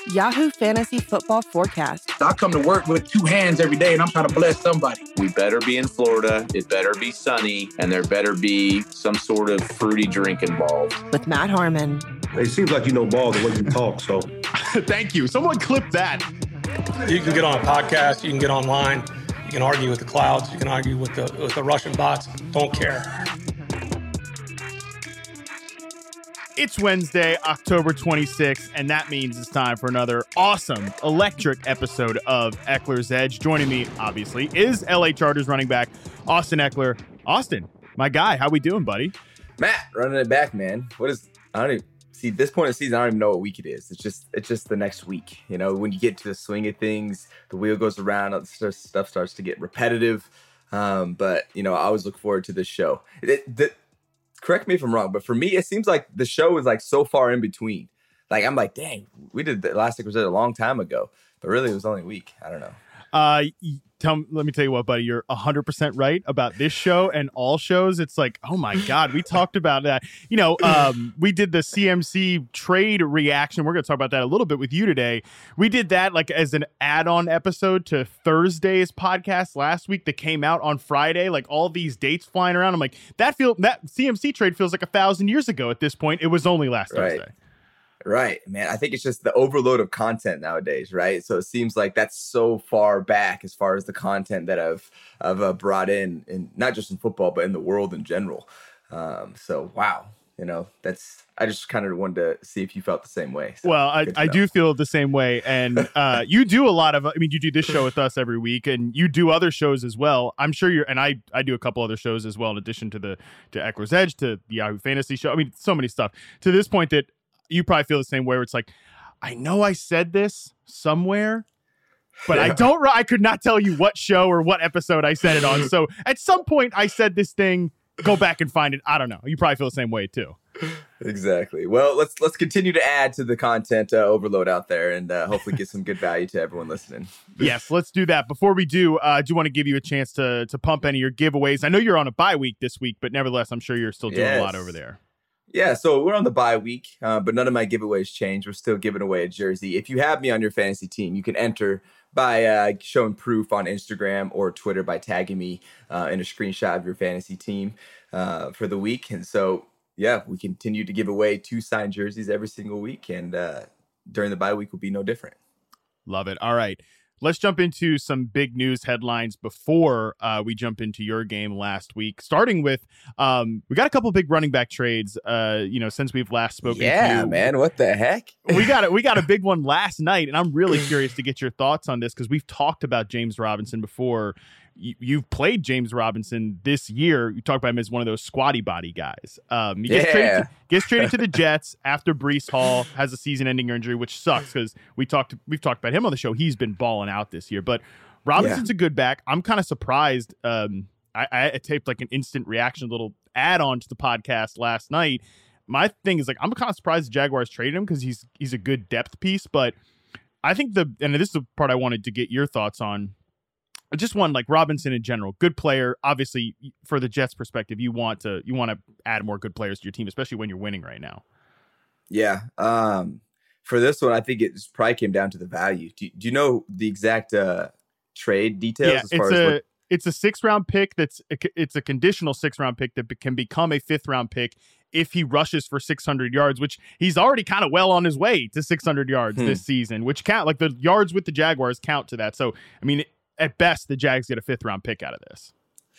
Yahoo Fantasy Football Forecast. I come to work with two hands every day, and I'm trying to bless somebody. We better be in Florida, it better be sunny, and there better be some sort of fruity drink involved. With Matt Harmon. It seems like you know ball the way you talk, so. Thank you. Someone clip that. You can get on a podcast, you can get online, you can argue with the clouds, you can argue with the Russian bots. Don't care. It's Wednesday, October 26th, and that means it's time for another awesome, electric episode of Eckler's Edge. Joining me, obviously, is LA Chargers running back Austin Ekeler. Austin, my guy, how we doing, buddy? Matt, running it back, man. I don't even see this point of the season. I don't even know what week it is. It's just the next week. You know, when you get to the swing of things, the wheel goes around, all the stuff starts to get repetitive. But you know, I always look forward to this show. Correct me if I'm wrong, but for me, it seems like the show is like so far in between. Like I'm like, dang, we did the last was a long time ago, but really it was only a week. I don't know. Let me tell you what, buddy, you're 100% right about this show and all shows. It's like, oh my God, we talked about that. You know, we did the CMC trade reaction. We're going to talk about that a little bit with you today. We did that like as an add-on episode to Thursday's podcast last week that came out on Friday. Like all these dates flying around. I'm like, that CMC trade feels like 1,000 years ago at this point. It was only last Thursday. Right, man. I think it's just the overload of content nowadays, right? So it seems like that's so far back as far as the content that I've brought in not just in football, but in the world in general. So, wow. You know, I just kind of wanted to see if you felt the same way. So, well, I do feel the same way. And you do a lot of, you do this show with us every week and you do other shows as well. I'm sure and I do a couple other shows as well, in addition to Eckler's Edge, to the Yahoo Fantasy show. So many stuff to this point that you probably feel the same way where it's like, I know I said this somewhere, but I could not tell you what show or what episode I said it on. So at some point I said this thing, go back and find it. I don't know. You probably feel the same way too. Exactly. Well, let's continue to add to the content overload out there and hopefully get some good value to everyone listening. Yes, let's do that. Before we do, I do want to give you a chance to pump any of your giveaways. I know you're on a bye week this week, but nevertheless, I'm sure you're still doing a lot over there. Yeah, so we're on the bye week, but none of my giveaways change. We're still giving away a jersey. If you have me on your fantasy team, you can enter by showing proof on Instagram or Twitter by tagging me in a screenshot of your fantasy team for the week. And so, yeah, we continue to give away 2 signed jerseys every single week, and during the bye week will be no different. Love it. All right. Let's jump into some big news headlines before we jump into your game last week. Starting with, we got a couple big running back trades, since we've last spoken to you. Yeah, man, what the heck? We got a big one last night, and I'm really curious to get your thoughts on this because we've talked about James Robinson before. You've played James Robinson this year. You talk about him as one of those squatty body guys. He gets traded to the Jets after Breece Hall has a season-ending injury, which sucks because we've talked about him on the show. He's been balling out this year, but Robinson's a good back. I'm kind of surprised. I taped like an instant reaction, little add-on to the podcast last night. My thing is like I'm kind of surprised the Jaguars traded him because he's a good depth piece, but I think and this is the part I wanted to get your thoughts on. Just one, like Robinson in general, good player. Obviously, for the Jets' perspective, you want to add more good players to your team, especially when you're winning right now. Yeah. For this one, I think it probably came down to the value. Do you know the exact trade details? Yeah, it's a 6th-round pick. It's a conditional 6th-round pick that can become a 5th-round pick if he rushes for 600 yards, which he's already kind of well on his way to 600 yards this season, which count like the yards with the Jaguars count to that. So, I mean, at best, the Jags get a 5th-round pick out of this.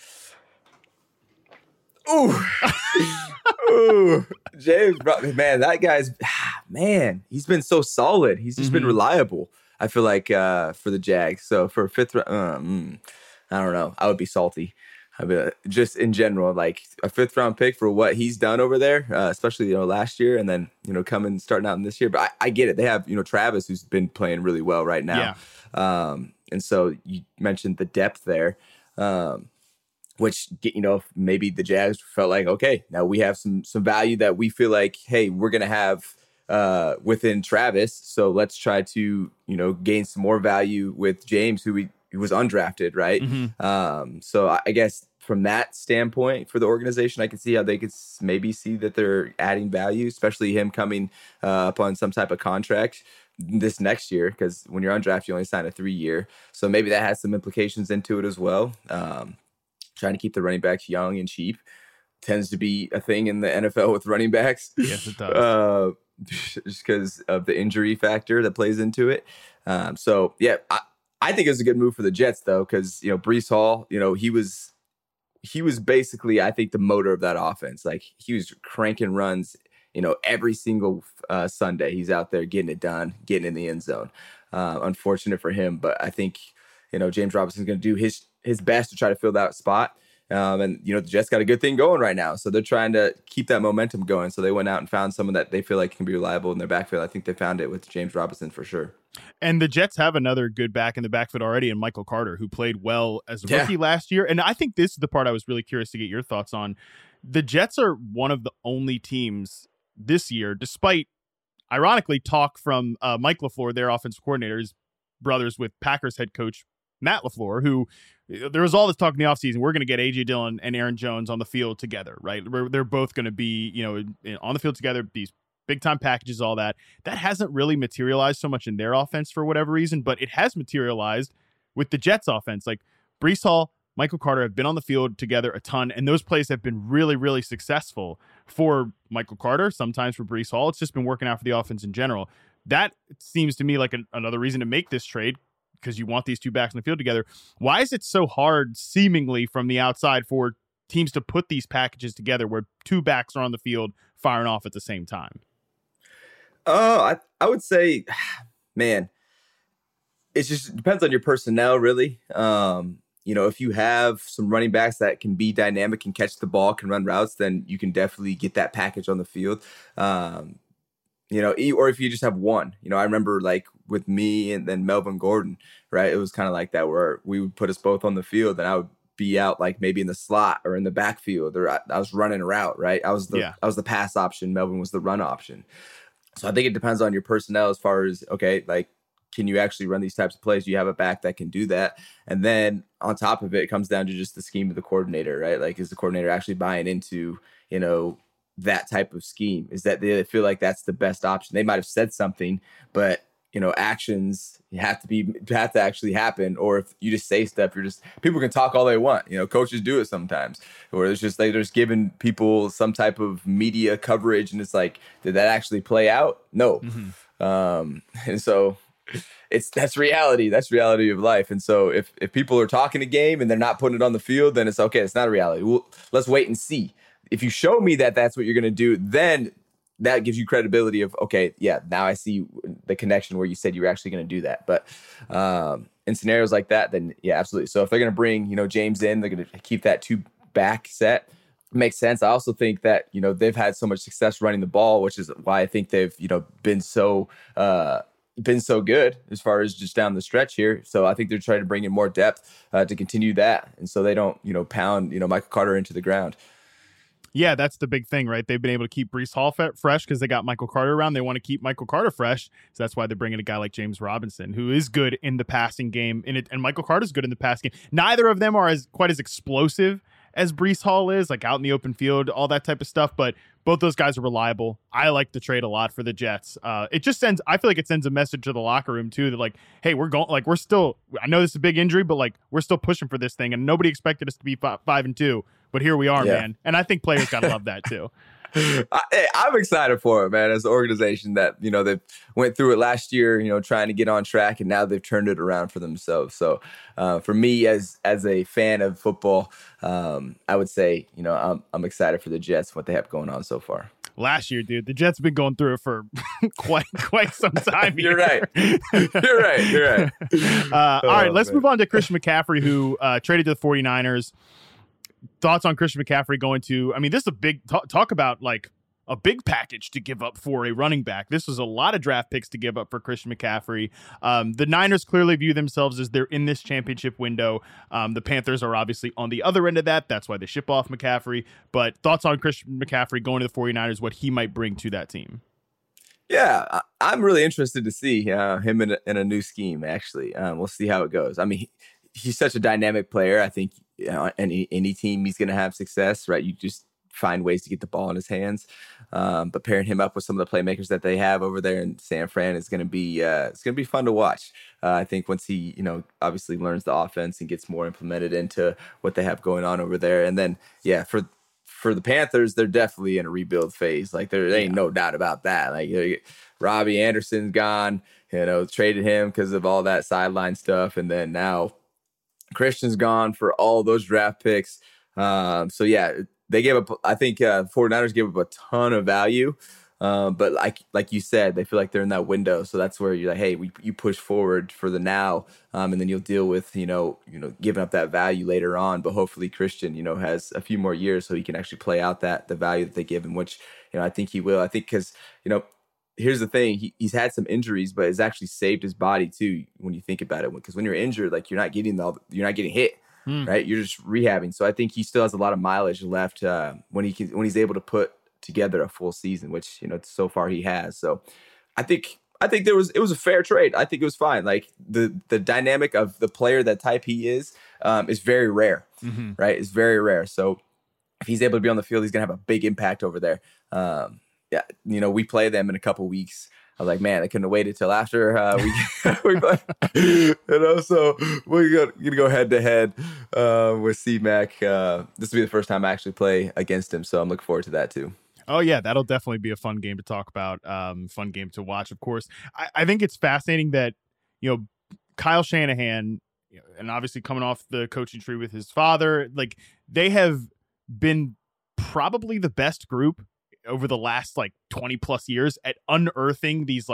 Ooh, James, man, that guy's he's been so solid. He's just been reliable. I feel like for the Jags. So for a 5th round, I don't know. I would be salty. Just in general, like a 5th-round pick for what he's done over there, especially last year, and then starting out in this year. But I get it. They have Travis, who's been playing really well right now. Yeah. And so you mentioned the depth there, which, maybe the Jags felt like, okay, now we have some value that we feel like, hey, we're going to have within Travis. So let's try to, gain some more value with James, who was undrafted, right? So I guess from that standpoint for the organization, I can see how they could maybe see that they're adding value, especially him coming up on some type of contract this next year, because when you're undrafted, you only sign a 3-year. So maybe that has some implications into it as well. Trying to keep the running backs young and cheap tends to be a thing in the NFL with running backs. Yes, it does. Just because of the injury factor that plays into it. So yeah, I think it was a good move for the Jets though, because Breece Hall, he was basically, I think, the motor of that offense. Like, he was cranking runs, every single Sunday. He's out there getting it done, getting in the end zone. Unfortunate for him, but I think James Robinson's going to do his best to try to fill that spot. And the Jets got a good thing going right now, so they're trying to keep that momentum going. So they went out and found someone that they feel like can be reliable in their backfield. I think they found it with James Robinson for sure. And the Jets have another good back in the backfield already, in Michael Carter, who played well as a rookie last year. And I think this is the part I was really curious to get your thoughts on. The Jets are one of the only teams this year, despite, ironically, talk from Mike LaFleur, their offensive coordinator, is brothers with Packers head coach Matt LaFleur, who there was all this talk in the offseason. We're going to get A.J. Dillon and Aaron Jones on the field together, right? They're both going to be, on the field together, these big-time packages, all that. That hasn't really materialized so much in their offense for whatever reason, but it has materialized with the Jets offense. Like, Breece Hall, Michael Carter have been on the field together a ton, and those plays have been really, really successful for Michael Carter, sometimes for Breece Hall. It's just been working out for the offense in general. That seems to me like another reason to make this trade, because you want these two backs in the field together. Why is it so hard, seemingly from the outside, for teams to put these packages together where two backs are on the field firing off at the same time? I would say, man, it just depends on your personnel, really. If you have some running backs that can be dynamic and catch the ball, can run routes, then you can definitely get that package on the field. Or if you just have one. I remember, like, with me and then Melvin Gordon, right? It was kind of like that, where we would put us both on the field, and I would be out, like, maybe in the slot or in the backfield, or I was running a route, right? I was the pass option. Melvin was the run option. So I think it depends on your personnel as far as, okay, like, can you actually run these types of plays? Do you have a back that can do that? And then on top of it, it comes down to just the scheme of the coordinator, right? Like, is the coordinator actually buying into, that type of scheme? Is that they feel like that's the best option? They might have said something, but actions have to actually happen. Or if you just say stuff, people can talk all they want. Coaches do it sometimes, or it's just they're just giving people some type of media coverage, and it's like, did that actually play out? No. And so that's reality. That's reality of life. And so if people are talking a game and they're not putting it on the field, then it's okay. It's not a reality. Let's wait and see. If you show me that that's what you're going to do, then that gives you credibility of, okay, yeah, now I see the connection where you said you were actually going to do that. But in scenarios like that, then yeah, absolutely. So if they're going to bring, James in, they're going to keep that two back set. Makes sense. I also think that, they've had so much success running the ball, which is why I think they've, been so good as far as just down the stretch here. So I think they're trying to bring in more depth to continue that. And so they don't, pound, Michael Carter into the ground. Yeah, that's the big thing, right? They've been able to keep Breece Hall fresh because they got Michael Carter around. They want to keep Michael Carter fresh. So that's why they're bringing a guy like James Robinson, who is good in the passing game. And Michael Carter's good in the passing game. Neither of them are quite as explosive as Breece Hall is, like out in the open field, all that type of stuff. But both those guys are reliable. I like the trade a lot for the Jets. It just I feel like it sends a message to the locker room too, that like, hey, we're going, like, we're still, I know this is a big injury, but like, we're still pushing for this thing, and nobody expected us to be 5-2, but here we are, man. And I think players got to love that too. I'm excited for it, man, as an organization that, they went through it last year, trying to get on track, and now they've turned it around for themselves. So for me, as a fan of football, I would say, I'm excited for the Jets, what they have going on so far. Last year, dude, the Jets have been going through it for quite some time. You're right. You're right. All right, let's move on to Christian McCaffrey, who traded to the 49ers. Thoughts on Christian McCaffrey going to, I mean, this is a big talk about like a big package to give up for a running back. This was a lot of draft picks to give up for Christian McCaffrey. The Niners clearly view themselves as they're in this championship window. The Panthers are obviously on the other end of that. That's why they ship off McCaffrey. But thoughts on Christian McCaffrey going to the 49ers, what he might bring to that team? Yeah, I'm really interested to see him in a new scheme, actually. We'll see how it goes. I mean, he's such a dynamic player. I think any team he's going to have success, right? You just find ways to get the ball in his hands. But pairing him up with some of the playmakers that they have over there in San Fran is going to be it's going to be fun to watch. I think once he, obviously learns the offense and gets more implemented into what they have going on over there. And then, for the Panthers, they're definitely in a rebuild phase. Like there ain't no doubt about that. Like Robbie Anderson's gone, traded him because of all that sideline stuff. And then now Christian's gone for all those draft picks. They gave up, I think 49ers gave up a ton of value. But like you said, they feel like they're in that window. So that's where you're like, hey, you push forward for the now. And then you'll deal with, giving up that value later on. But hopefully Christian, has a few more years so he can actually play out the value that they give him, which, I think he will. I think because, here's the thing. He's had some injuries, but it's actually saved his body too when you think about it. Because when you're injured, like you're not getting hit. Right, you're just rehabbing. So I think he still has a lot of mileage left when he's able to put together a full season, which so far he has. So I think it was a fair trade. I think it was fine. Like the dynamic of the player that type he is very rare. Right, it's very rare. So if he's able to be on the field, he's gonna have a big impact over there. We play them in a couple weeks. I was like, man, I couldn't have waited till after we play. So we're gonna go head to head with C-Mac. This will be the first time I actually play against him, so I'm looking forward to that too. Oh yeah, that'll definitely be a fun game to talk about. Fun game to watch, of course. I think it's fascinating that Kyle Shanahan, and obviously coming off the coaching tree with his father, like they have been probably the best group over the last 20 plus years at unearthing these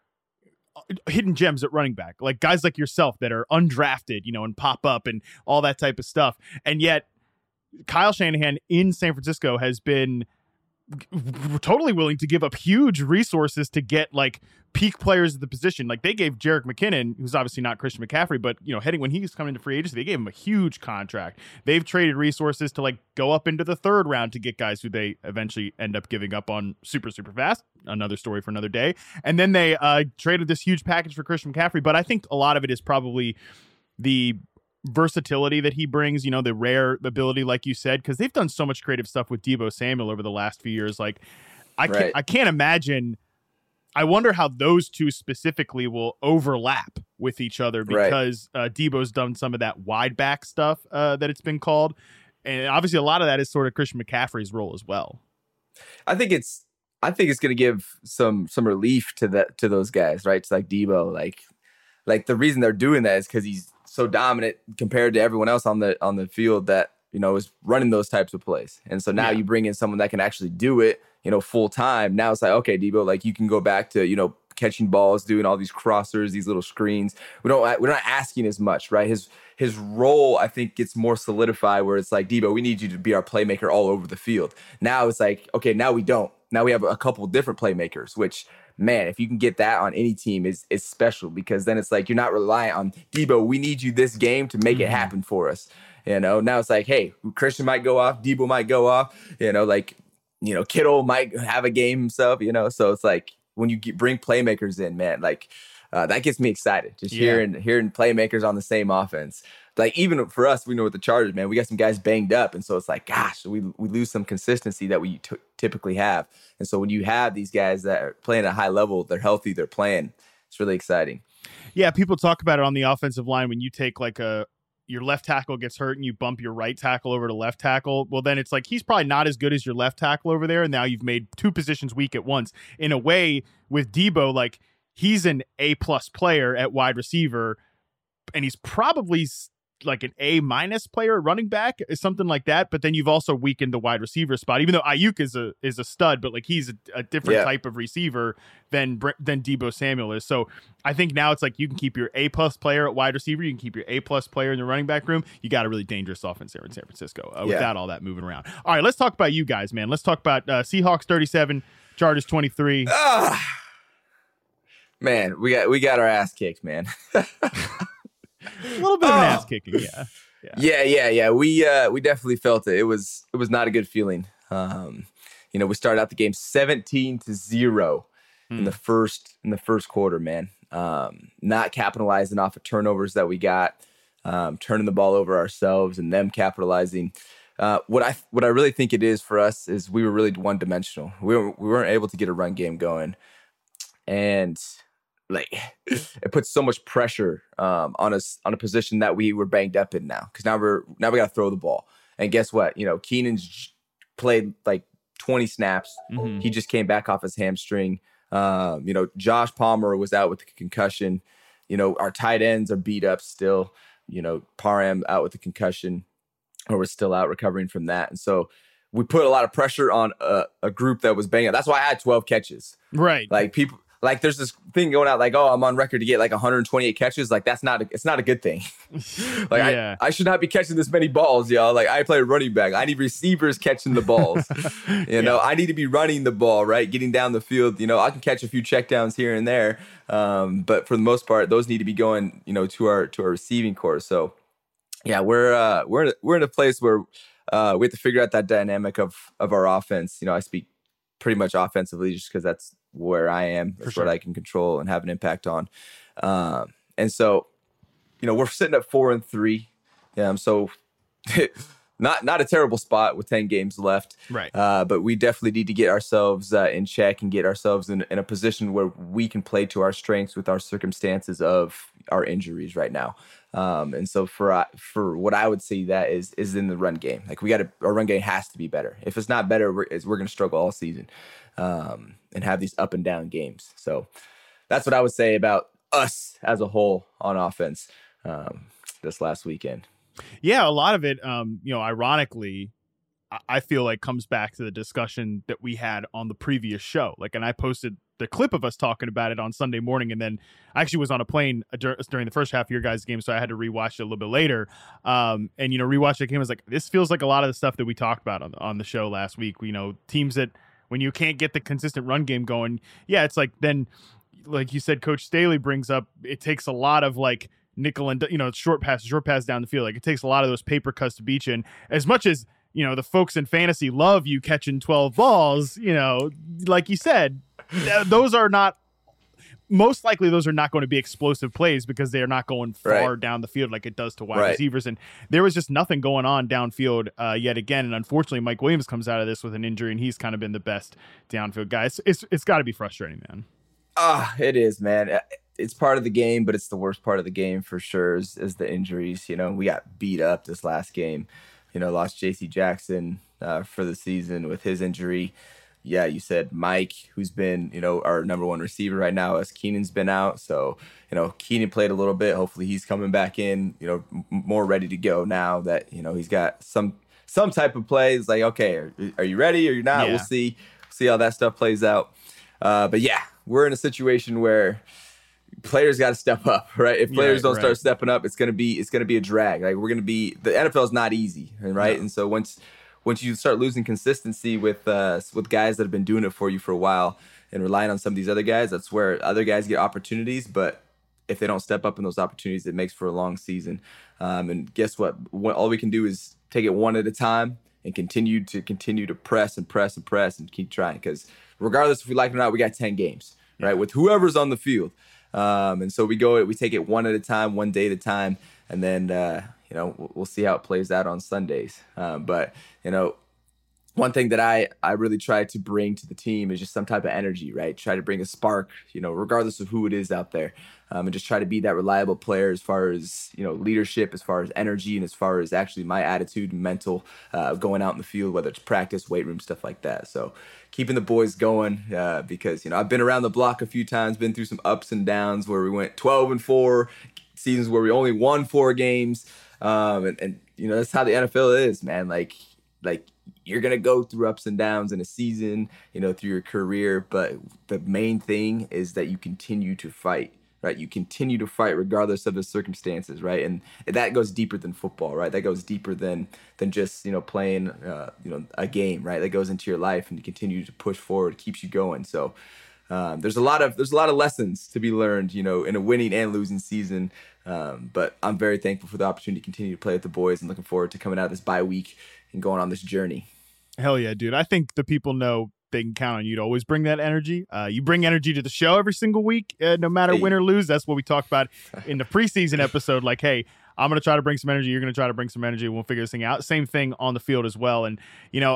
hidden gems at running back, like guys like yourself that are undrafted, and pop up and all that type of stuff. And yet Kyle Shanahan in San Francisco has been totally willing to give up huge resources to get peak players at the position. Like they gave Jerick McKinnon, who's obviously not Christian McCaffrey, but when he was coming into free agency, they gave him a huge contract. They've traded resources to go up into the third round to get guys who they eventually end up giving up on super, super fast. Another story for another day. And then they traded this huge package for Christian McCaffrey. But I think a lot of it is probably the versatility that he brings, the rare ability, like you said, because they've done so much creative stuff with Deebo Samuel over the last few years. I can't imagine. I wonder how those two specifically will overlap with each other because Deebo's done some of that wide back stuff that it's been called. And obviously a lot of that is sort of Christian McCaffrey's role as well. I think it's going to give some relief to those guys, right? It's like Deebo, like the reason they're doing that is because he's so dominant compared to everyone else on the field that, is running those types of plays. And so now you bring in someone that can actually do it, full time. Now it's like, okay, Deebo, you can go back to, catching balls, doing all these crossers, these little screens. We're not asking as much, right? His role, I think, gets more solidified where it's like, Deebo, we need you to be our playmaker all over the field. Now it's like, okay, now we don't. Now we have a couple different playmakers, which, man, if you can get that on any team is special, because then it's like you're not reliant on Deebo. We need you this game to make it happen for us. Now it's like, hey, Christian might go off, Deebo might go off, Kittle might have a game himself, So it's like when you bring playmakers in, man, that gets me excited. Just hearing playmakers on the same offense. Even for us, we know with the Chargers, man, we got some guys banged up. And so it's like, gosh, we lose some consistency that we typically have. And so when you have these guys that are playing at a high level, they're healthy, they're playing, it's really exciting. Yeah, people talk about it on the offensive line when you take your left tackle gets hurt and you bump your right tackle over to left tackle. Well, then it's like he's probably not as good as your left tackle over there. And now you've made two positions weak at once. In a way, with Deebo, he's an A+ player at wide receiver, and he's probably an A- player at running back, something like that. But then you've also weakened the wide receiver spot, even though Ayuk is a stud, but he's a different type of receiver than Deebo Samuel is. So I think now it's you can keep your A+ player at wide receiver, you can keep your A+ player in the running back room. You got a really dangerous offense there in San Francisco without all that moving around. All right, let's talk about you guys, man. Let's talk about Seahawks 37, Chargers 23. Man, we got our ass kicked, man. A little bit of an ass kicking, yeah. We definitely felt it. It was not a good feeling. We started out the game 17-0 in the first quarter, man. Not capitalizing off of turnovers that we got. turning the ball over ourselves and them capitalizing. What I really think it is for us is we were really one dimensional. We weren't able to get a run game going, and like it puts so much pressure on us on a position that we were banged up in now, because now we got to throw the ball. And guess what? Keenan's played like 20 snaps. Mm-hmm. He just came back off his hamstring. Josh Palmer was out with the concussion. Our tight ends are beat up still. Parham out with the concussion, or was still out recovering from that. And so we put a lot of pressure on a group that was banging up. That's why I had 12 catches. Right. Like people, like there's this thing going out like, oh, I'm on record to get like 128 catches. Like it's not a good thing. Like yeah. I should not be catching this many balls, y'all. Like I play running back. I need receivers catching the balls. I need to be running the ball, right? Getting down the field. I can catch a few checkdowns here and there. But for the most part, those need to be going, to our receiving core. So yeah, we're in a place where we have to figure out that dynamic of our offense. I speak pretty much offensively just because that's where I am. That's what I can control and have an impact on. And so, we're sitting at 4-3. So not a terrible spot with 10 games left. Right. But we definitely need to get ourselves in check and get ourselves in a position where we can play to our strengths with our circumstances of our injuries right now. And so for what I would say that is in the run game. Like our run game has to be better. If it's not better, we're going to struggle all season and have these up and down games. So that's what I would say about us as a whole on offense this last weekend. Yeah, a lot of it, ironically, I feel like comes back to the discussion that we had on the previous show. And I posted the clip of us talking about it on Sunday morning, and then I actually was on a plane during the first half of your guys' game, so I had to rewatch it a little bit later. Rewatch the game. I was like, this feels like a lot of the stuff that we talked about on the show last week. Teams that when you can't get the consistent run game going, yeah, it's like then, like you said, Coach Staley brings up, it takes a lot of like nickel and short pass down the field. Like it takes a lot of those paper cuts to beat you. And as much as the folks in fantasy love you catching 12 balls, like you said, those are not going to be explosive plays because they are not going far down the field like it does to wide receivers. And there was just nothing going on downfield yet again. And unfortunately, Mike Williams comes out of this with an injury, and he's kind of been the best downfield guy. It's got to be frustrating, man. It is, man. It's part of the game, but it's the worst part of the game for sure is the injuries. We got beat up this last game. Lost J.C. Jackson for the season with his injury. Yeah, you said Mike, who's been, our number one receiver right now, as Keenan's been out. So, Keenan played a little bit. Hopefully he's coming back in, more ready to go now that, he's got some type of play. It's like, okay, are you ready or you're not? Yeah. We'll see how that stuff plays out. But yeah, we're in a situation where players got to step up, right? If players don't start stepping up, it's gonna be a drag. Like the NFL is not easy, right? No. And so once you start losing consistency with guys that have been doing it for you for a while and relying on some of these other guys, that's where other guys get opportunities. But if they don't step up in those opportunities, it makes for a long season. And guess what? All we can do is take it one at a time and continue to press and press and press and keep trying. Because regardless if we like it or not, we got 10 games, right? With whoever's on the field. And so we take it one at a time, one day at a time, and then we'll see how it plays out on Sundays. But one thing that I really try to bring to the team is just some type of energy, right? Try to bring a spark, regardless of who it is out there, and just try to be that reliable player as far as leadership, as far as energy, and as far as actually my attitude and mental going out in the field, whether it's practice, weight room, stuff like that. So keeping the boys going because I've been around the block a few times, been through some ups and downs where we went 12-4, seasons where we only won 4 games, and that's how the NFL is, man. Like you're gonna go through ups and downs in a season, through your career, but the main thing is that you continue to fight. Right, you continue to fight regardless of the circumstances, right, and that goes deeper than football, right? That goes deeper than just playing a game, right? That goes into your life and you continue to push forward, keeps you going. So there's a lot of lessons to be learned, in a winning and losing season. But I'm very thankful for the opportunity to continue to play with the boys and looking forward to coming out of this bye week and going on this journey. Hell yeah, dude! I think the people know they can count on you to always bring that energy. You bring energy to the show every single week, no matter win or lose. That's what we talked about in the preseason episode. Like, hey, I'm going to try to bring some energy. You're going to try to bring some energy. We'll figure this thing out. Same thing on the field as well. And,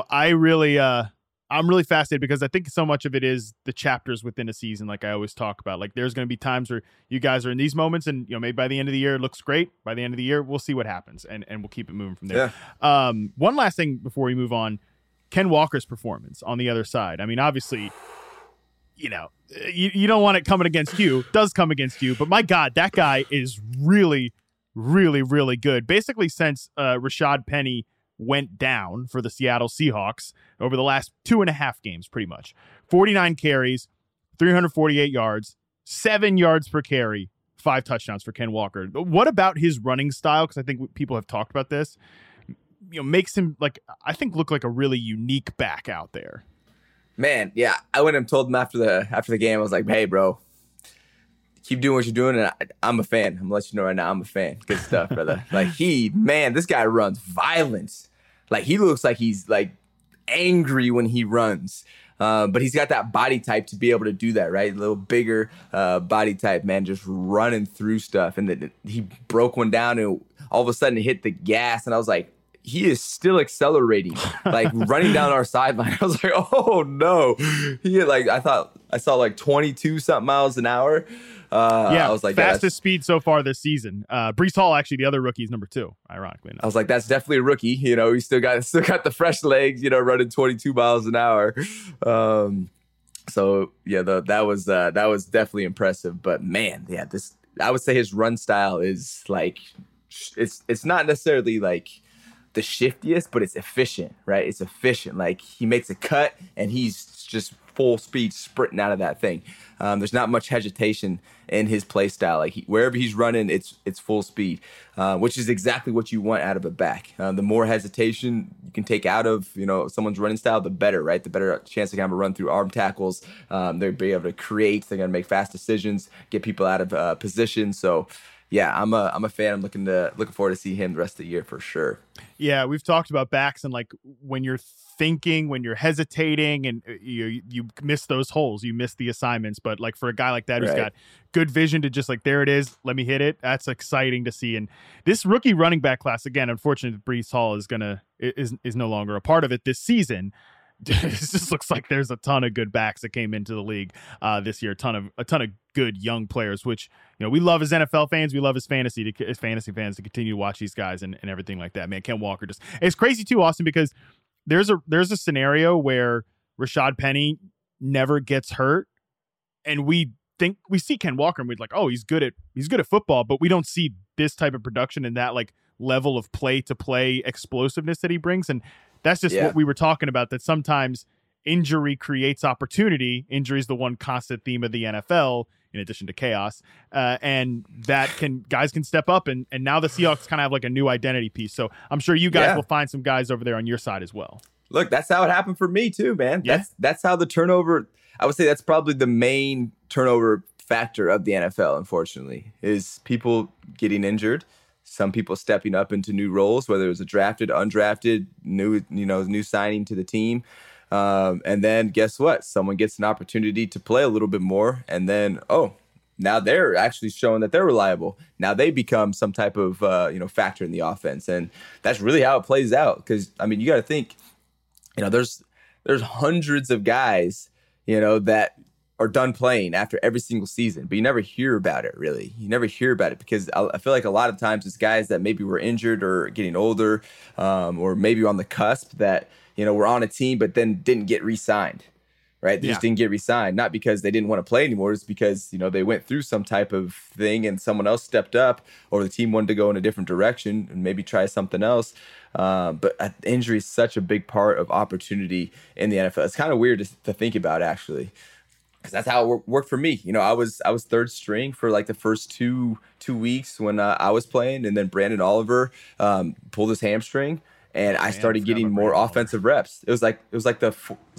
I'm really fascinated because I think so much of it is the chapters within a season, like I always talk about. Like there's going to be times where you guys are in these moments and, maybe by the end of the year it looks great. By the end of the year, we'll see what happens and we'll keep it moving from there. Yeah. One last thing before we move on, Ken Walker's performance on the other side. I mean, obviously, you don't want it coming against you. It does come against you. But my God, that guy is really, really, really good. Basically since Rashad Penny went down for the Seattle Seahawks over the last 2.5 games, pretty much. 49 carries, 348 yards, 7 yards per carry, 5 touchdowns for Ken Walker. What about his running style? Because I think people have talked about this. Makes him look like a really unique back out there. Man, yeah. I went and told him after the game, I was like, hey, bro, keep doing what you're doing. And I'm a fan. I'm gonna let you know right now, I'm a fan. Good stuff, brother. This guy runs violence. Like he looks like he's like angry when he runs. But he's got that body type to be able to do that, right? A little bigger body type, man, just running through stuff. And then he broke one down and all of a sudden it hit the gas. And I was like, he is still accelerating, like running down our sideline. I was like, oh no. He had I saw like 22 something miles an hour. I was like, fastest speed so far this season. Breece Hall, actually, the other rookie, is number 2. Ironically enough, I was like, that's definitely a rookie. He still got the fresh legs. Running 22 miles an hour. So yeah, that was definitely impressive. But man, yeah, I would say his run style is like it's not necessarily like the shiftiest, but it's efficient, right? It's efficient. Like he makes a cut and he's just full speed sprinting out of that thing. There's not much hesitation in his play style. Like wherever he's running, it's full speed, which is exactly what you want out of a back. The more hesitation you can take out of someone's running style, the better, right? The better chance they can have a run through arm tackles. They'll be able to create. They're going to make fast decisions, get people out of position. So yeah, I'm a fan. I'm looking forward to see him the rest of the year for sure. Yeah, we've talked about backs and like when you're thinking, when you're hesitating, and you miss those holes, you miss the assignments. But like for a guy like that who's got good vision to just like, there it is, let me hit it. That's exciting to see. And this rookie running back class, again, unfortunately, Breece Hall is no longer a part of it this season. It just looks like there's a ton of good backs that came into the league this year. A ton of good young players, which we love as NFL fans. We love as fantasy fans to continue to watch these guys and everything like that. Man, Ken Walker it's crazy too, Austin, because there's a scenario where Rashad Penny never gets hurt, and we see Ken Walker and we're like, oh, he's good at football, but we don't see this type of production and that like level of play to play explosiveness that he brings. And that's just what we were talking about, that sometimes injury creates opportunity. Injury is the one constant theme of the NFL, in addition to chaos. And that guys can step up. And now the Seahawks kind of have like a new identity piece. So I'm sure you guys will find some guys over there on your side as well. Look, that's how it happened for me too, man. Yeah. That's how the turnover, I would say that's probably the main turnover factor of the NFL, unfortunately, is people getting injured. Some people stepping up into new roles, whether it was a drafted, undrafted, new signing to the team. And then guess what? Someone gets an opportunity to play a little bit more. And then, now they're actually showing that they're reliable. Now they become some type of, factor in the offense. And that's really how it plays out. Because, I mean, you got to think, there's hundreds of guys, that are done playing after every single season, but you never hear about it, really. You never hear about it because I feel like a lot of times it's guys that maybe were injured or getting older, or maybe on the cusp that, were on a team but then didn't get re-signed, right? They just didn't get re-signed, not because they didn't want to play anymore. It's because, they went through some type of thing and someone else stepped up, or the team wanted to go in a different direction and maybe try something else. But injury is such a big part of opportunity in the NFL. It's kind of weird to think about, actually. Because that's how it worked for me. I was third string for like the first two weeks when I was playing, and then Brandon Oliver pulled his hamstring, and I started getting more offensive reps. It was like the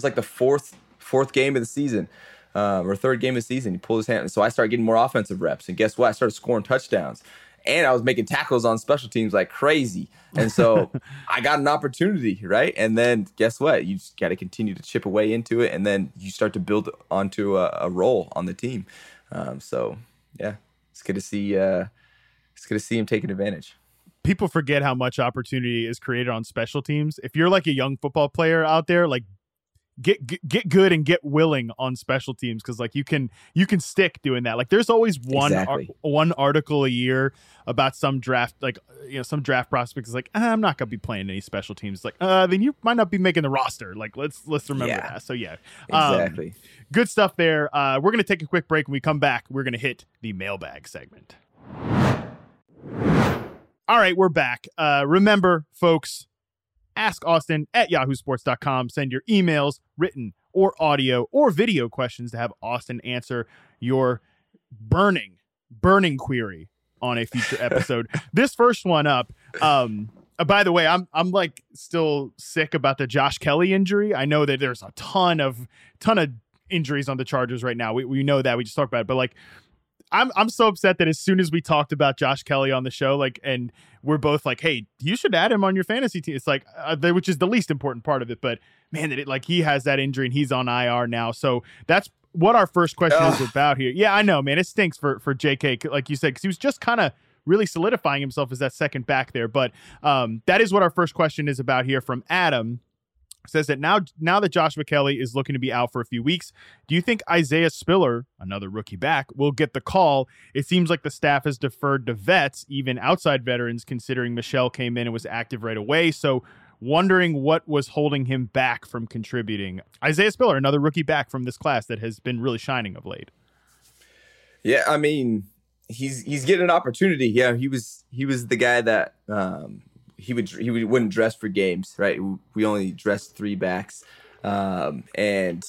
fourth game of the season, or third game of the season. He pulled his hand, so I started getting more offensive reps. And guess what? I started scoring touchdowns, and I was making tackles on special teams like crazy. And so I got an opportunity, right? And then guess what? You just got to continue to chip away into it, and then you start to build onto a role on the team. So yeah, it's good to see. It's good to see him taking advantage. people forget how much opportunity is created on special teams. If you're like a young football player out there, like get good and get willing on special teams, because like you can stick doing that. Like there's always one article a year about some draft, like some draft prospect is like, I'm not gonna be playing any special teams. Like then you might not be making the roster. Like let's remember that. So yeah, exactly. Good stuff there. We're gonna take a quick break. When we come back, we're gonna hit the mailbag segment. All right, we're back. Remember, folks, ask Austin at yahoosports.com. Send your emails, written or audio or video questions to have Austin answer your burning query on a future episode. This first one up, by the way, I'm like still sick about the Josh Kelly injury. I know that there's a ton of injuries on the Chargers right now. We know that. We just talked about it, but like I'm so upset that as soon as we talked about Josh Kelly on the show, like, and we're both like, hey, you should add him on your fantasy team. It's like, which is the least important part of it. But man, that he has that injury and he's on IR now. So that's what our first question is about here. Yeah, I know, man. It stinks for JK, like you said, because he was just kind of really solidifying himself as that second back there. But that is what our first question is about here from Adam. Says that now that Joshua Kelly is looking to be out for a few weeks, do you think Isaiah Spiller, another rookie back, will get the call? It seems like the staff has deferred to vets, even outside veterans, considering Michelle came in and was active right away. So wondering what was holding him back from contributing. Isaiah Spiller, another rookie back from this class that has been really shining of late. Yeah, I mean, he's getting an opportunity. Yeah, he was the guy that he wouldn't dress for games, right? We only dressed 3 backs, and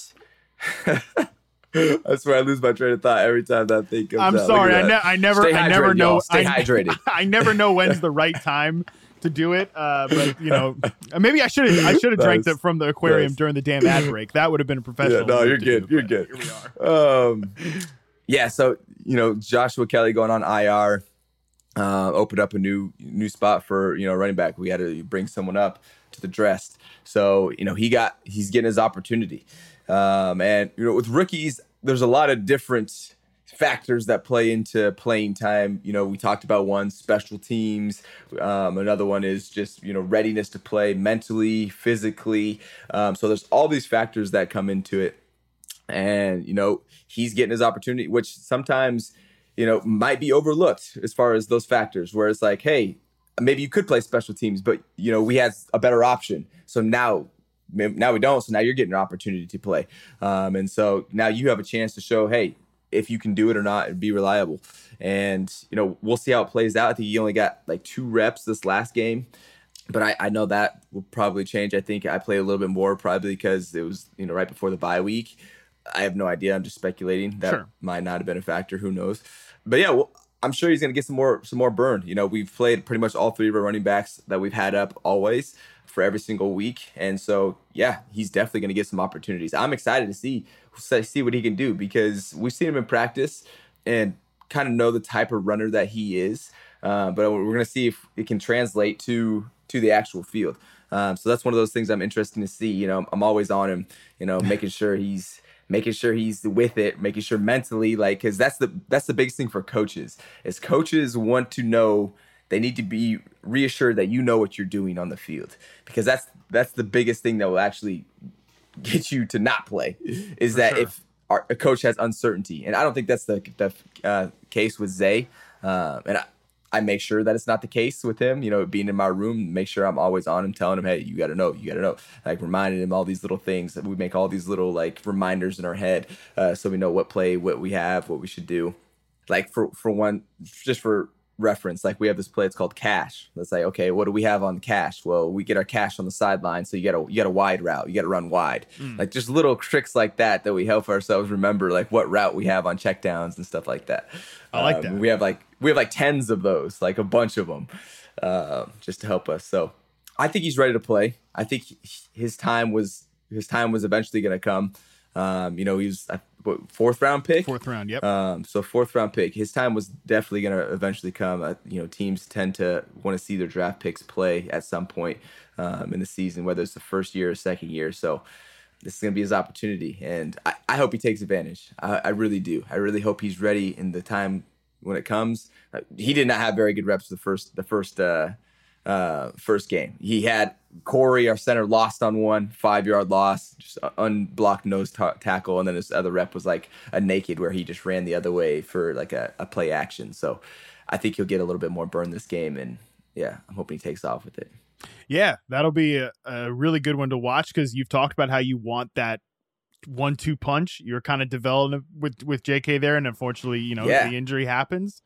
I swear I lose my train of thought every time that thing comes out. I'm sorry, I never know. Stay hydrated. I never know when's the right time to do it. But maybe I should have drank it from the aquarium during the damn ad break. That would have been a professional. Yeah, no, you're good. You're good. Here we are. Yeah, so Joshua Kelly going on IR. Opened up a new spot for running back. We had to bring someone up to the dress, so he's getting his opportunity. And with rookies, there's a lot of different factors that play into playing time. We talked about one, special teams. Another one is just readiness to play mentally, physically. So there's all these factors that come into it, and he's getting his opportunity, which sometimes might be overlooked as far as those factors, where it's like, hey, maybe you could play special teams, but we had a better option. So now we don't. So now you're getting an opportunity to play. And so now you have a chance to show, hey, if you can do it or not and be reliable. And, we'll see how it plays out. I think he only got like 2 reps this last game, but I know that will probably change. I think I played a little bit more probably because it was, right before the bye week. I have no idea. I'm just speculating. That might not have been a factor. Who knows? But yeah, well, I'm sure he's going to get some more burn. We've played pretty much all 3 of our running backs that we've had up always for every single week. And so, yeah, he's definitely going to get some opportunities. I'm excited to see what he can do, because we've seen him in practice and kind of know the type of runner that he is. But we're going to see if it can translate to the actual field. So that's one of those things I'm interested to see. I'm always on him, making sure he's with it, making sure mentally, because that's the biggest thing for coaches, is coaches want to know, they need to be reassured that what you're doing on the field, because that's the biggest thing that will actually get you to not play, is that if a coach has uncertainty. And I don't think that's the case with Zay. And I make sure that it's not the case with him, being in my room, make sure I'm always on him, telling him, hey, you got to know, like reminding him all these little things that we make, all these little like reminders in our head. So we know what play, what we have, what we should do. Like for one, just for reference, like we have this play, it's called cash. Let's say, okay, what do we have on cash? Well, we get our cash on the sideline. So you got a wide route. You got to run wide. Like just little tricks like that we help ourselves remember like what route we have on checkdowns and stuff like that. I like that. We have like tens of those, like a bunch of them, just to help us. So I think he's ready to play. I think his time was eventually going to come. He was fourth round pick. Fourth round, yep. So 4th round pick. His time was definitely going to eventually come. Teams tend to want to see their draft picks play at some point in the season, whether it's the first year or second year. So this is going to be his opportunity, and I hope he takes advantage. I really do. I really hope he's ready in the time when it comes. He did not have very good reps the first first game. He had Corey, our center, lost on one 5-yard loss, just unblocked nose tackle. And then his other rep was like a naked where he just ran the other way for like a play action. So I think he'll get a little bit more burn this game. And yeah, I'm hoping he takes off with it. Yeah, that'll be a really good one to watch because you've talked about how you want that 1-2 punch. You're kind of developing with JK there. And unfortunately, the injury happens.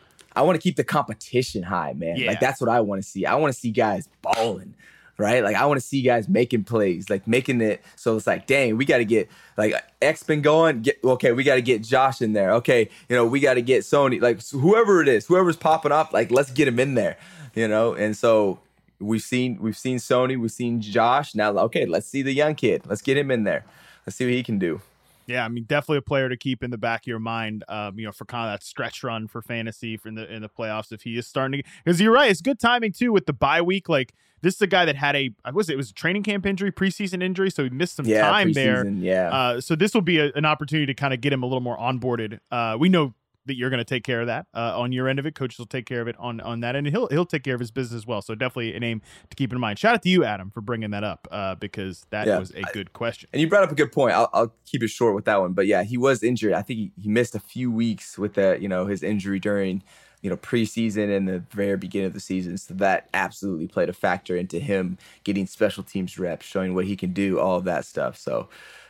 I want to keep the competition high, man. Yeah. Like, that's what I want to see. I want to see guys balling, right? Like, I want to see guys making plays, like making it so it's like, dang, we got to get, like, X been going. Okay, we got to get Josh in there. Okay, we got to get Sony. Like, whoever it is, whoever's popping up, like, let's get him in there, And so we've seen Sony, we've seen Josh. Now, okay, let's see the young kid. Let's get him in there. Let's see what he can do. Yeah, I mean, definitely a player to keep in the back of your mind, for kind of that stretch run for fantasy in the playoffs if he is starting to. Because you're right, it's good timing too with the bye week. Like, this is a guy that had it was a training camp injury, preseason injury, so he missed some time there. Yeah. So this will be an opportunity to kind of get him a little more onboarded. We know that you're going to take care of that on your end of it. Coaches will take care of it on that end, and he'll take care of his business as well. So definitely a name to keep in mind. Shout out to you, Adam, for bringing that up because that was a good question. And you brought up a good point. I'll keep it short with that one. But yeah, he was injured. I think he missed a few weeks with his injury during preseason and the very beginning of the season. So that absolutely played a factor into him getting special teams reps, showing what he can do, all of that stuff. So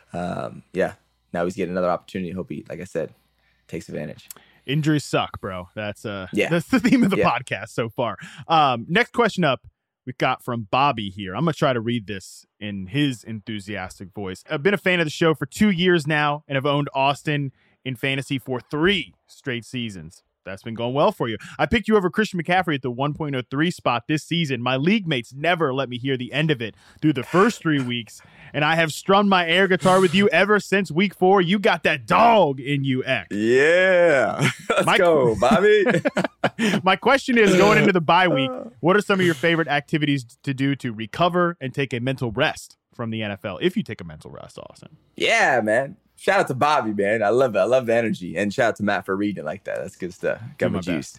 now he's getting another opportunity. I hope he, like I said, takes advantage. Injuries suck, bro. That's that's the theme of the podcast so far. Next question up, we've got from Bobby here. I'm going to try to read this in his enthusiastic voice. I've been a fan of the show for 2 years now and have owned Austin in fantasy for 3 straight seasons. That's been going well for you. I picked you over Christian McCaffrey at the 1.03 spot this season. My league mates never let me hear the end of it through the first 3 weeks, and I have strummed my air guitar with you ever since week 4. You got that dog in you, X. Yeah. Let's go, Bobby. My question is, going into the bye week, what are some of your favorite activities to do to recover and take a mental rest from the NFL, if you take a mental rest, Austin? Yeah, man. Shout out to Bobby, man. I love it. I love the energy. And shout out to Matt for reading it like that. That's good stuff. Got me juiced.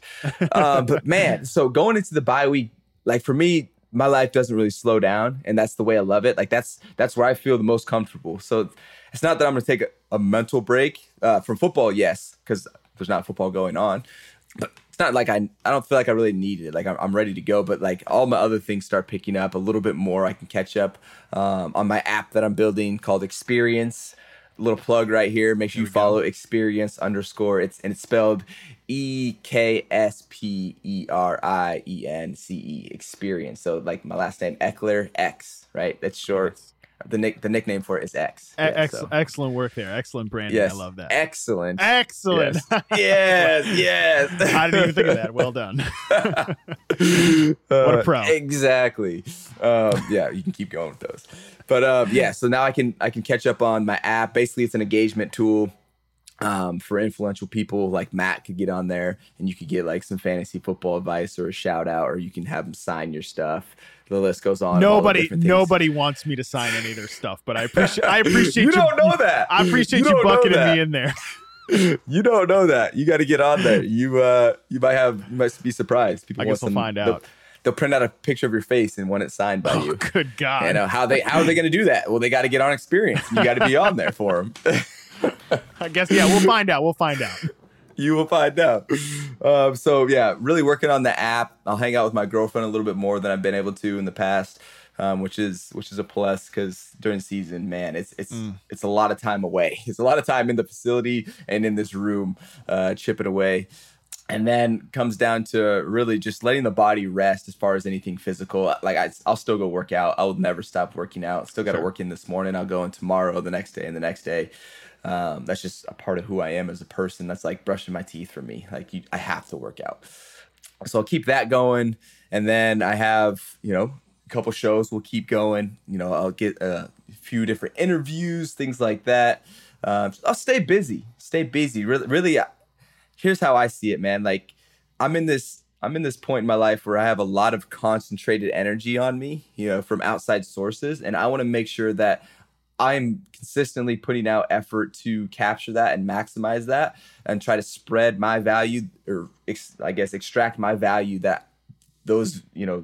But man, so going into the bye week, like for me, my life doesn't really slow down. And that's the way I love it. Like that's where I feel the most comfortable. So it's not that I'm going to take a mental break from football. Yes, because there's not football going on. But it's not like I don't feel like I really need it. Like I'm ready to go. But like all my other things start picking up a little bit more. I can catch up on my app that I'm building called Experience. Little plug right here. Make sure you follow Experience _ it's spelled EKSPERIENCE Experience. So like my last name Ekeler X, right? That's short. Nice. The nickname for it is X. Excellent work there. Excellent branding. Yes. I love that. Excellent. Yes. Yes. I didn't even think of that. Well done. What a pro. Exactly. You can keep going with those. But so now I can catch up on my app. Basically, it's an engagement tool for influential people. Like Matt could get on there and you could get like some fantasy football advice or a shout out, or you can have them sign your stuff. The list goes on. Nobody wants me to sign any of their stuff, but I appreciate you don't know that. I appreciate you bucketing me in there. You don't know that. You got to get on there. You might be surprised. People I guess we'll find out. They'll print out a picture of your face and want it signed by you. Good God. How are they going to do that? Well, they got to get on Experience. You got to be on there for them. I guess, we'll find out. You will find out. Really working on the app. I'll hang out with my girlfriend a little bit more than I've been able to in the past, which is a plus because during the season, man, it's a lot of time away. It's a lot of time in the facility and in this room, chipping away. And then comes down to really just letting the body rest as far as anything physical. Like I'll still go work out. I will never stop working out. Still got to work in this morning. I'll go in tomorrow, the next day, and the next day. That's just a part of who I am as a person. That's like brushing my teeth for me. Like I have to work out. So I'll keep that going. And then I have, a couple shows we'll keep going. I'll get a few different interviews, things like that. I'll stay busy. Really, here's how I see it, man. Like I'm in this point in my life where I have a lot of concentrated energy on me, from outside sources. And I want to make sure that I'm consistently putting out effort to capture that and maximize that and try to spread my value, or I guess extract my value that those,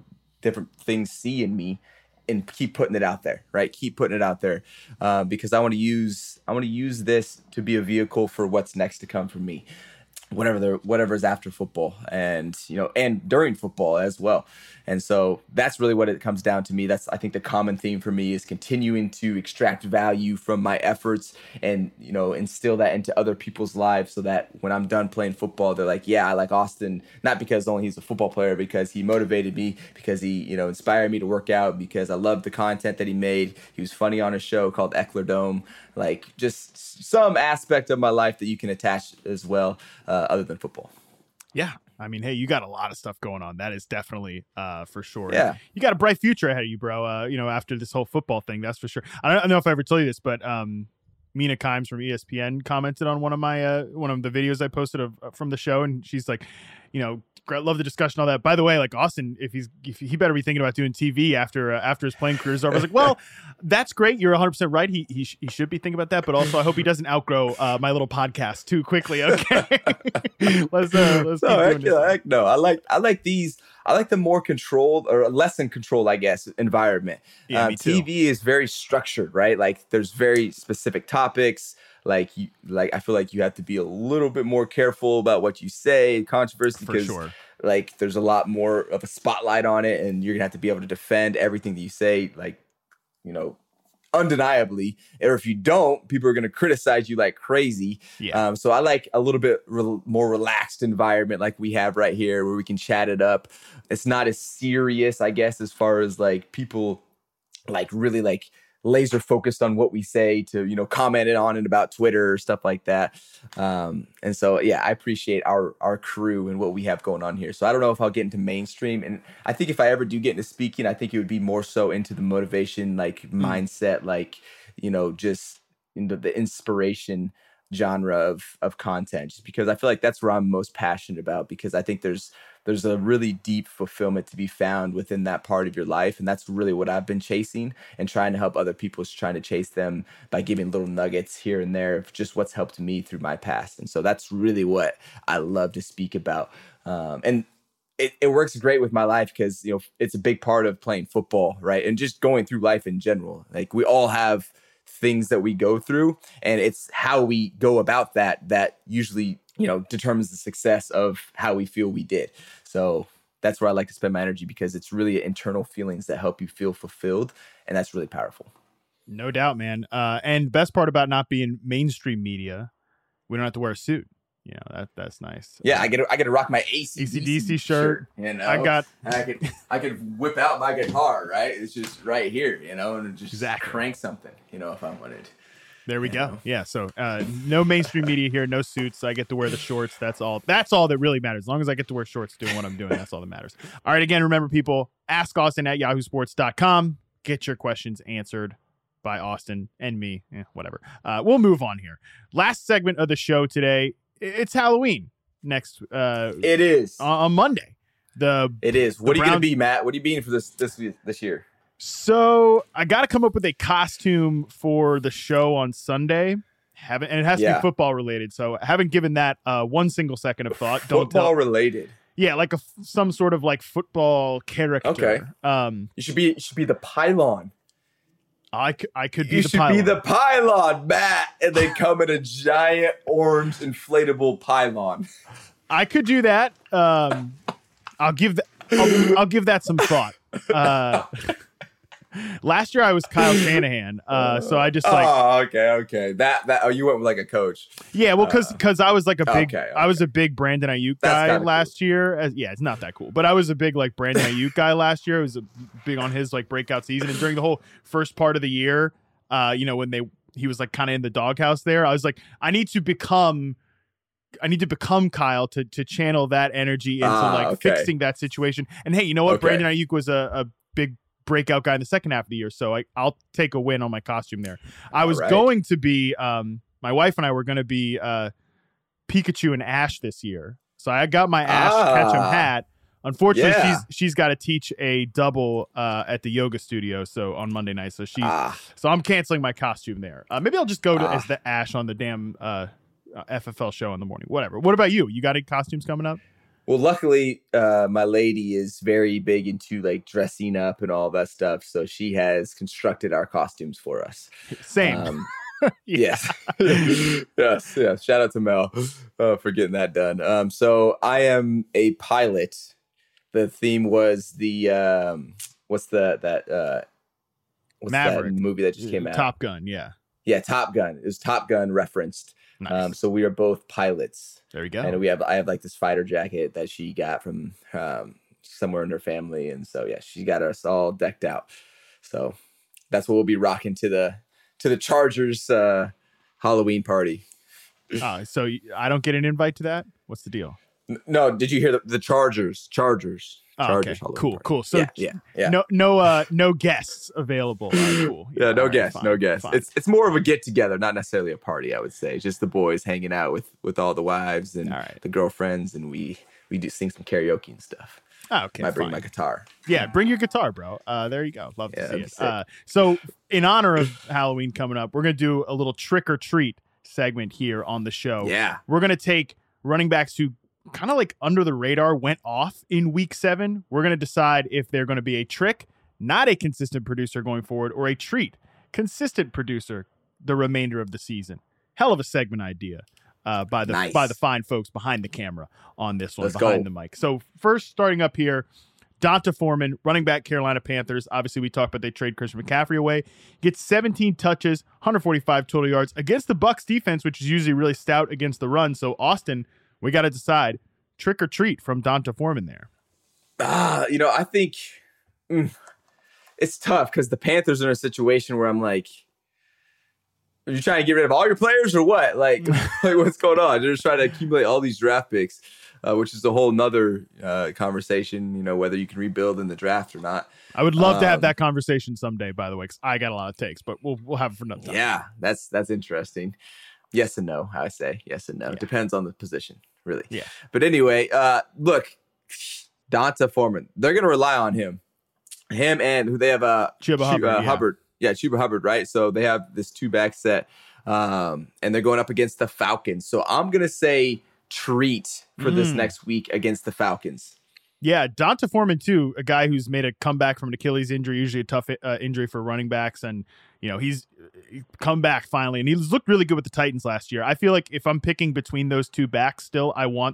different things see in me, and keep putting it out there, right? Keep putting it out there, because I want to use this to be a vehicle for what's next to come for me, whatever's after football, and and during football as well. And so that's really what it comes down to me. That's, I think, the common theme for me is continuing to extract value from my efforts and, instill that into other people's lives, so that when I'm done playing football, they're like, yeah, I like Austin, not because only he's a football player, because he motivated me, because he, inspired me to work out, because I loved the content that he made. He was funny on a show called Eckler Dome, like just some aspect of my life that you can attach as well, other than football. Yeah. I mean, hey, you got a lot of stuff going on. That is definitely for sure. Yeah. You got a bright future ahead of you, bro. After this whole football thing, that's for sure. I don't know if I ever told you this, but Mina Kimes from ESPN commented on one of the videos I posted from the show, and she's like, love the discussion, all that. By the way, like Austin, if he better be thinking about doing TV after his playing career is over. I was like, well, that's great. You're 100% right. He should be thinking about that, but also I hope he doesn't outgrow my little podcast too quickly. Okay, let's keep doing this. Heck no. I like these. I like the more controlled or less than controlled, I guess, environment. Yeah, me too. TV is very structured, right? Like there's very specific topics. Like I feel like you have to be a little bit more careful about what you say, controversy, because like there's a lot more of a spotlight on it, and you're gonna have to be able to defend everything that you say, like, undeniably. Or if you don't, people are gonna criticize you like crazy. Yeah. So I like a little bit more relaxed environment like we have right here, where we can chat it up. It's not as serious, I guess, as far as like people like really like laser focused on what we say to, comment on it about Twitter or stuff like that. And so, yeah, I appreciate our crew and what we have going on here. So I don't know if I'll get into mainstream. And I think if I ever do get into speaking, I think it would be more so into the motivation, like mindset, like, just into the inspiration genre of content, just because I feel like that's where I'm most passionate about, because I think there's a really deep fulfillment to be found within that part of your life. And that's really what I've been chasing, and trying to help other people is trying to chase them by giving little nuggets here and there of just what's helped me through my past. And so that's really what I love to speak about. And it works great with my life because, it's a big part of playing football, right? And just going through life in general. Like we all have things that we go through, and it's how we go about that usually determines the success of how we feel we did. So that's where I like to spend my energy, because it's really internal feelings that help you feel fulfilled, and that's really powerful. No doubt, man. And best part about not being mainstream media, we don't have to wear a suit. That's nice. Yeah, I get to rock my AC/DC shirt. I could whip out my guitar, right? It's just right here, and just crank something, if I wanted. There we go. Yeah. So no mainstream media here, no suits. I get to wear the shorts. That's all that really matters. As long as I get to wear shorts doing what I'm doing, that's all that matters. All right. Again, remember, people, ask Austin at yahoosports.com. Get your questions answered by Austin and me. Whatever. We'll move on here. Last segment of the show today. It's Halloween next. It is on Monday. It is. What are you going to be, Matt? What are you being for this year? So I got to come up with a costume for the show on Sunday. And it has to be football related. So I haven't given that 1 single second of thought. Football related. Yeah, like some sort of like football character. Okay. You should be the pylon. I could be you the should pylon. be the pylon, Matt, and they come in a giant orange inflatable pylon. I could do that. I'll give that some thought. Last year I was Kyle Shanahan, so I just like. Oh, okay. That you went with like a coach. Yeah, well, because I was like a big, okay. I was a big Brandon Ayuk guy last year. It's not that cool, but I was a big like Brandon Ayuk guy last year. I was big on his like breakout season, and during the whole first part of the year, when he was like kind of in the doghouse there, I was like, I need to become Kyle to channel that energy into fixing that situation. And hey, you know what? Okay. Brandon Ayuk was a big breakout guy in the second half of the year, so I'll take a win on my costume there. I was going to be my wife and I were going to be Pikachu and Ash this year, so I got my Ash Ketchum hat. Unfortunately, she's got to teach a double at the yoga studio, so on Monday night, so so I'm canceling my costume there. Maybe I'll just go as the Ash on the damn FFL show in the morning. Whatever. What about you? You got any costumes coming up? Well, luckily, my lady is very big into like dressing up and all that stuff. So she has constructed our costumes for us. Same. Yes. yes. Shout out to Mel for getting that done. So I am a pilot. The theme was the what's that Maverick movie that just came out? Top Gun. Yeah. Yeah, Top Gun. It was Top Gun referenced. Nice. So we are both pilots. There you go. And I have like this fighter jacket that she got from somewhere in her family, and so yeah, she got us all decked out. So that's what we'll be rocking to the Chargers Halloween party. So I don't get an invite to that? What's the deal? No, did you hear the Chargers? Oh, okay. Halloween Cool. So yeah. No guests available. All right, cool. Yeah, no right, guests, fine, no guests. fine. It's more of a get together, not necessarily a party. I would say just the boys hanging out with all the wives and the girlfriends, and we do sing some karaoke and stuff. Oh, okay. Might bring my guitar. Yeah, bring your guitar, bro. There you go. Love to see it. Sick. So in honor of Halloween coming up, we're gonna do a little trick or treat segment here on the show. Yeah, we're gonna take running backs who kind of like under the radar went off in week 7. We're going to decide if they're going to be a trick, not a consistent producer going forward, or a treat, consistent producer the remainder of the season. Hell of a segment idea by the fine folks behind the camera on this one, behind the mic. So first, starting up here, Donta Foreman, running back, Carolina Panthers. Obviously, we talked about they trade Christian McCaffrey away. Gets 17 touches, 145 total yards against the Bucs defense, which is usually really stout against the run. So Austin, we got to decide trick or treat from Donta Foreman there. I think it's tough because the Panthers are in a situation where I'm like, are you trying to get rid of all your players or what? Like what's going on? They're just trying to accumulate all these draft picks, which is a whole nother conversation, whether you can rebuild in the draft or not. I would love to have that conversation someday, by the way, because I got a lot of takes, but we'll have it for another time. Yeah, that's interesting. Yes and no, I say. Yes and no. Yeah. Depends on the position, really. Yeah. But anyway, look, Donta Foreman, they're going to rely on him. Him and who they have, Chuba Hubbard. Yeah, Chuba Hubbard, right? So they have this 2-back set, and they're going up against the Falcons. So I'm going to say treat for this next week against the Falcons. Yeah, Donta Foreman, too, a guy who's made a comeback from an Achilles injury, usually a tough injury for running backs. And, he's come back finally. And he's looked really good with the Titans last year. I feel like if I'm picking between those two backs still,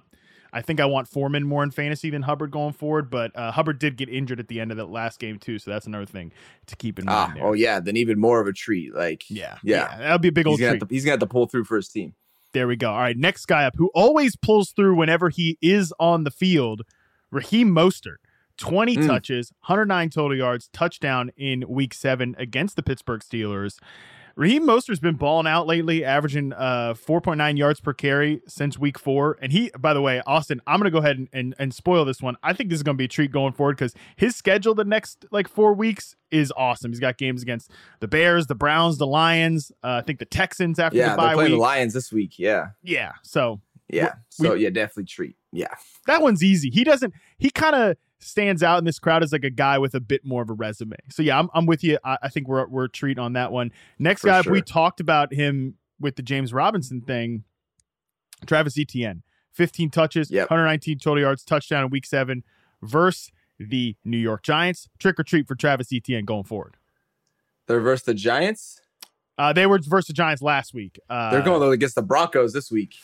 I think I want Foreman more in fantasy than Hubbard going forward. But Hubbard did get injured at the end of that last game, too. So that's another thing to keep in mind there. Oh, yeah. Then even more of a treat. Yeah. That'll be a big old treat. He's going to have to pull through for his team. There we go. All right, next guy up, who always pulls through whenever he is on the field, Raheem Mostert. 20 touches, 109 total yards, touchdown in week 7 against the Pittsburgh Steelers. Raheem Mostert's been balling out lately, averaging 4.9 yards per carry since week 4. And he, by the way, Austin, I'm going to go ahead and spoil this one. I think this is going to be a treat going forward because his schedule the next 4 weeks is awesome. He's got games against the Bears, the Browns, the Lions, I think the Texans after the bye week. Yeah, they're playing the Lions this week, yeah. Yeah, so. Yeah, definitely treat, yeah. That one's easy. He kind of stands out in this crowd as like a guy with a bit more of a resume. So yeah, I'm with you. I think we're a treat on that one. Next guy, we talked about him with the James Robinson thing. Travis Etienne, 15 touches, 119 total yards, touchdown in week 7 versus the New York Giants. Trick or treat for Travis Etienne going forward. They're versus the Giants? They were versus the Giants last week. They're going against the Broncos this week.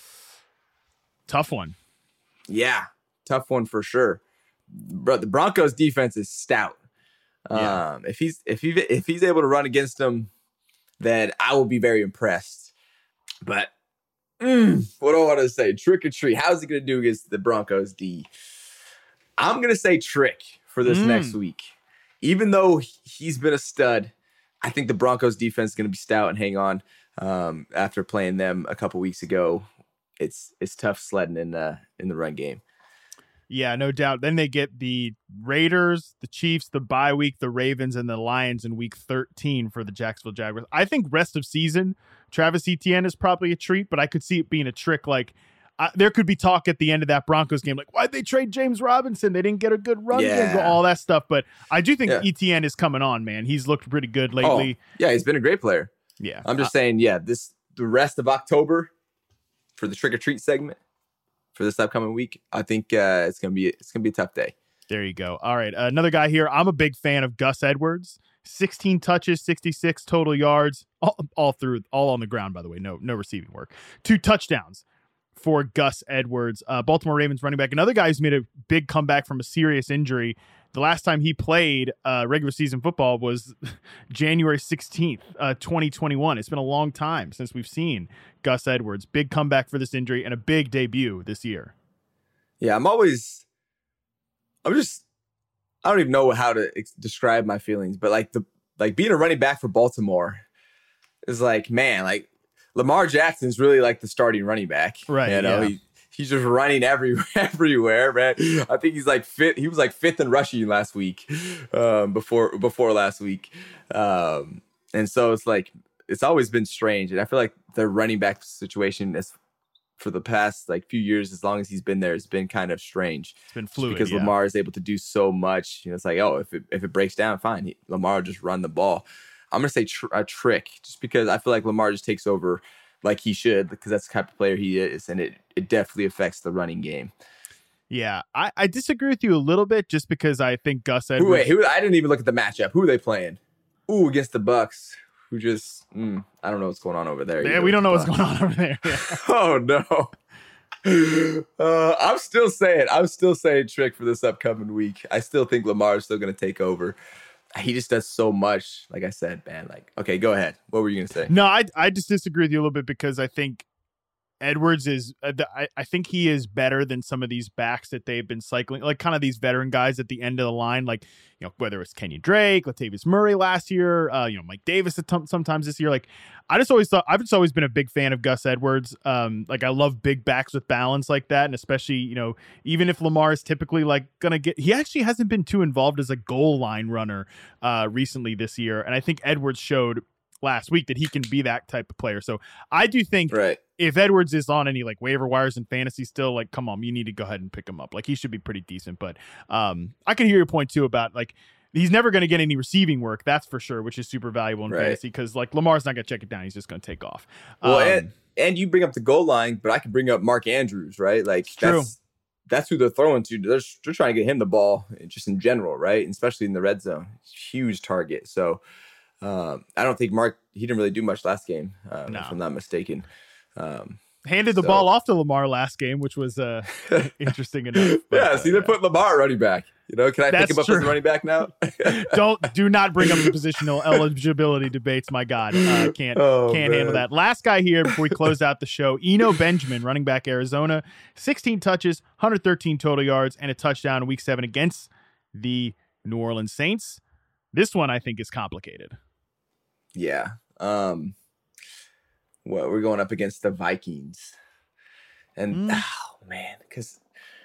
Tough one. Yeah, tough one for sure. But the Broncos defense is stout. If he's able to run against them, then I will be very impressed. But what do I want to say? Trick or treat. How's he going to do against the Broncos D? I'm going to say trick for this next week. Even though he's been a stud, I think the Broncos defense is going to be stout and hang on. After playing them a couple weeks ago, it's tough sledding in the run game. Yeah, no doubt. Then they get the Raiders, the Chiefs, the bye week, the Ravens, and the Lions in week 13 for the Jacksonville Jaguars. I think rest of season, Travis Etienne is probably a treat, but I could see it being a trick. There could be talk at the end of that Broncos game, like, why'd they trade James Robinson? They didn't get a good run game, all that stuff. But I do think Etienne is coming on, man. He's looked pretty good lately. Oh, yeah, he's been a great player. Yeah. I'm just saying, the rest of October for the trick or treat segment, for this upcoming week. I think it's gonna be a tough day. There you go. All right, another guy here. I'm a big fan of Gus Edwards. 16 touches, 66 total yards, all on the ground, by the way. No receiving work. 2 touchdowns for Gus Edwards. Baltimore Ravens running back. Another guy who's made a big comeback from a serious injury. The last time he played regular season football was January 16th, 2021. It's been a long time since we've seen Gus Edwards. Big comeback for this injury and a big debut this year. Yeah, I don't even know how to describe my feelings, but like being a running back for Baltimore is like, man, like Lamar Jackson's really like the starting running back, right? You know, he's just running everywhere, man. I think he's like fifth. He was like 5th in rushing last week, before last week, and so it's like it's always been strange, and I feel like their running back situation is, for the past like few years, as long as he's been there, it's been kind of strange. It's been fluid because Lamar is able to do so much. You know, it's like, oh, if it breaks down, fine. Lamar will just run the ball. I'm gonna say a trick, just because I feel like Lamar just takes over like he should, because that's the type of player he is, and it definitely affects the running game. Yeah, I disagree with you a little bit, just because I think Gus Edwards. Who? I didn't even look at the matchup. Who are they playing? Ooh, against the Bucks. Who just, I don't know what's going on over there. Yeah, we don't know what's going on over there. Yeah. Oh, no. I'm still saying trick for this upcoming week. I still think Lamar is still going to take over. He just does so much. Like I said, man, like, okay, go ahead. What were you going to say? No, I just disagree with you a little bit, because I think Edwards is, I think he is better than some of these backs that they've been cycling, like kind of these veteran guys at the end of the line, like, you know, whether it's Kenyon Drake, Latavius Murray last year, Mike Davis sometimes this year. Like, I've just always been a big fan of Gus Edwards. Like, I love big backs with balance like that, and especially, you know, even if Lamar is typically like he actually hasn't been too involved as a goal line runner recently this year, and I think Edwards showed last week that he can be that type of player. So I do think if Edwards is on any like waiver wires in fantasy still, like, come on, you need to go ahead and pick him up. Like, he should be pretty decent. But I can hear your point too about like he's never going to get any receiving work, that's for sure, which is super valuable in fantasy, because like Lamar's not going to check it down. He's just going to take off. Well, and you bring up the goal line, but I can bring up Mark Andrews, right? Like, that's who they're throwing to. They're trying to get him the ball just in general, right? And especially in the red zone. Huge target. So I don't think Mark, he didn't really do much last game, if I'm not mistaken. Handed the ball off to Lamar last game, which was interesting enough. But, they're putting Lamar at running back. You know, can I pick him up as a running back now? Do not bring up the positional eligibility debates. My God, can't handle that. Last guy here before we close out the show, Eno Benjamin, running back Arizona, 16 touches, 113 total yards, and a touchdown in Week 7 against the New Orleans Saints. This one I think is complicated. Yeah. We're going up against the Vikings, and because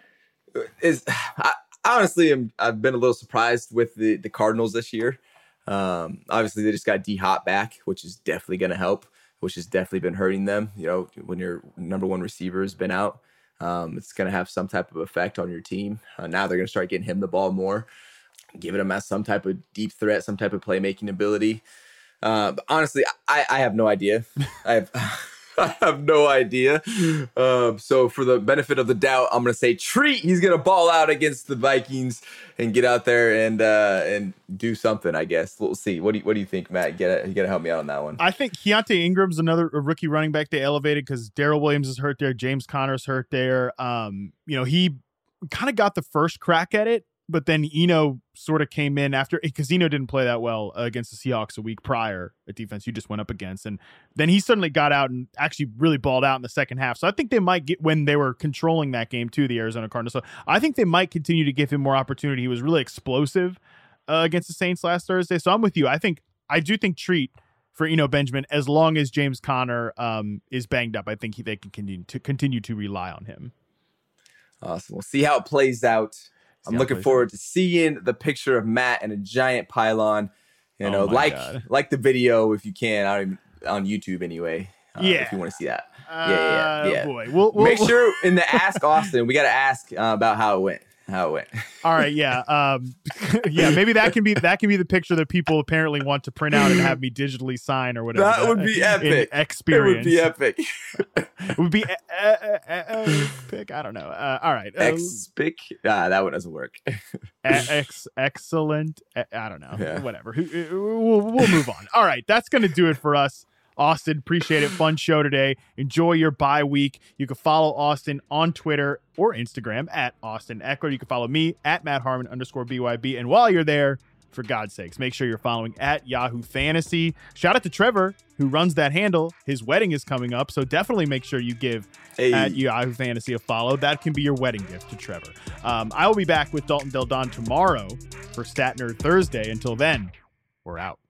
I've been a little surprised with the Cardinals this year. Obviously, they just got D-Hop back, which is definitely going to help, which has definitely been hurting them. You know, when your number one receiver has been out, it's going to have some type of effect on your team. Now they're going to start getting him the ball more, giving him as some type of deep threat, some type of playmaking ability. But honestly, I have no idea. I have no idea. So for the benefit of the doubt, I'm going to say Treat. He's going to ball out against the Vikings and get out there and do something, I guess. We'll see. What do you think, Matt? You got to help me out on that one. I think Keontae Ingram's another rookie running back they elevated, because Darrell Williams is hurt there. James Conner's hurt there. He kind of got the first crack at it, but then Eno sort of came in after, because Eno didn't play that well against the Seahawks a week prior, a defense you just went up against. And then he suddenly got out and actually really balled out in the second half. So I think they might get, when they were controlling that game too, the Arizona Cardinals. So I think they might continue to give him more opportunity. He was really explosive against the Saints last Thursday. So I'm with you. I do think Treat for Eno Benjamin, as long as James Conner is banged up, I think they can continue to rely on him. Awesome. We'll see how it plays out. I'm looking forward to seeing the picture of Matt and a giant pylon. You know, like the video if you can, on YouTube anyway. If you want to see that. Yeah. Boy, we'll make sure in the Ask Austin, we got to ask about how it went. how it went. All right, yeah, yeah. Maybe that can be the picture that people apparently want to print out and have me digitally sign or whatever. That would be epic. Experience. It would be epic. It would be pick. I don't know. All right, Expic. That one doesn't work. Excellent. I don't know. Yeah. Whatever. We'll move on. All right, that's gonna do it for us. Austin, appreciate it. Fun show today. Enjoy your bye week. You can follow Austin on Twitter or Instagram at Austin Eckler. You can follow me at @MattHarmon_BYB. And while you're there, for God's sakes, make sure you're following at Yahoo Fantasy. Shout out to Trevor, who runs that handle. His wedding is coming up, so definitely make sure you give at Yahoo Fantasy a follow. That can be your wedding gift to Trevor. I will be back with Dalton Del Don tomorrow for Stat Nerd Thursday. Until then, we're out.